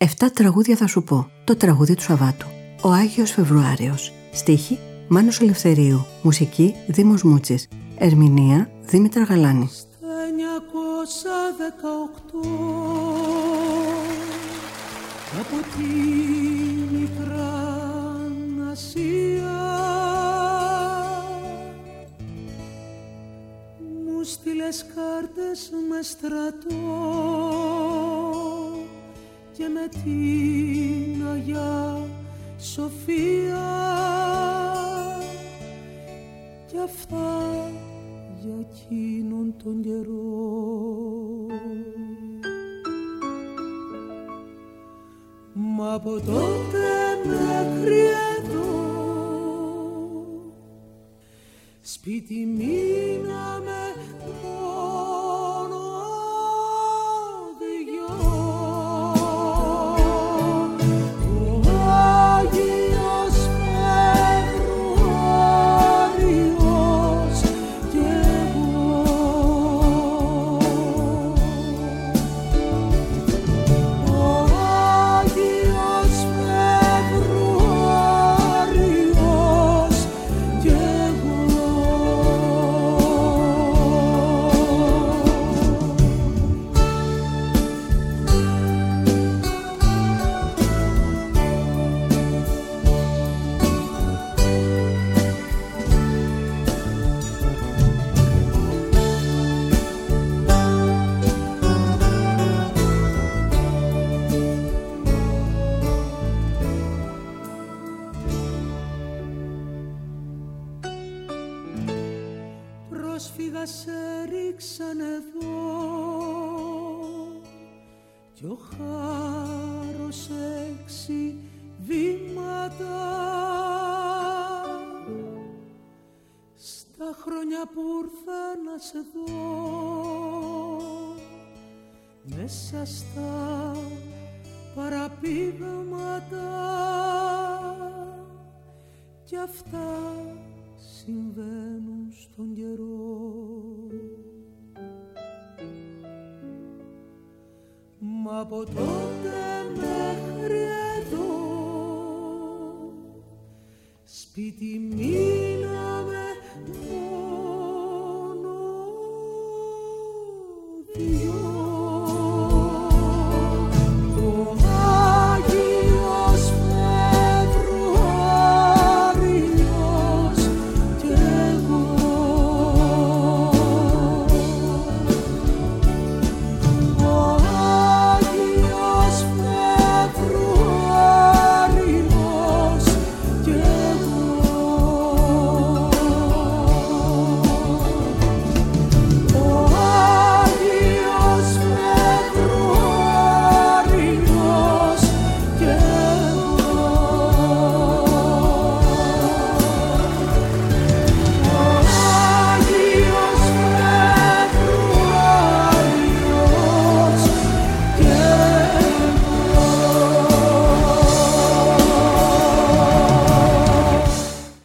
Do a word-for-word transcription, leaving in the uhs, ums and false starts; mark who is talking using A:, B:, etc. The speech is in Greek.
A: Εφτά τραγούδια θα σου πω. Το τραγούδι του Σαββάτου. Ο Άγιος Φεβρουάριος. Στίχη Μάνος Ελευθερίου. Μουσική Δήμος Μούτσης. Ερμηνεία Δήμητρα Γαλάνη.
B: Στα εννιακόσια δεκαοκτώ από τη μικρά Ασία μου στείλες κάρτες με στρατό και με την Αγιά Σοφία κι αυτά για εκείνον τον καιρό. Μα από τότε μέχρι εδώ σπίτι μείναμε μόνο δυο. Ο Άγιος Φεβρουάριος κι εγώ. Ο Άγιος Φεβρουάριος κι εγώ. Πρόσφυγα σε ρίξαν εδώ κι ο χάρος έξι βήματα στα χρόνια που ήρθα να σε δω μέσα στα παραπήγματα κι αυτά συμβαίνουν στον καιρό. Μα από τότε μέχρι εδώ σπίτι μη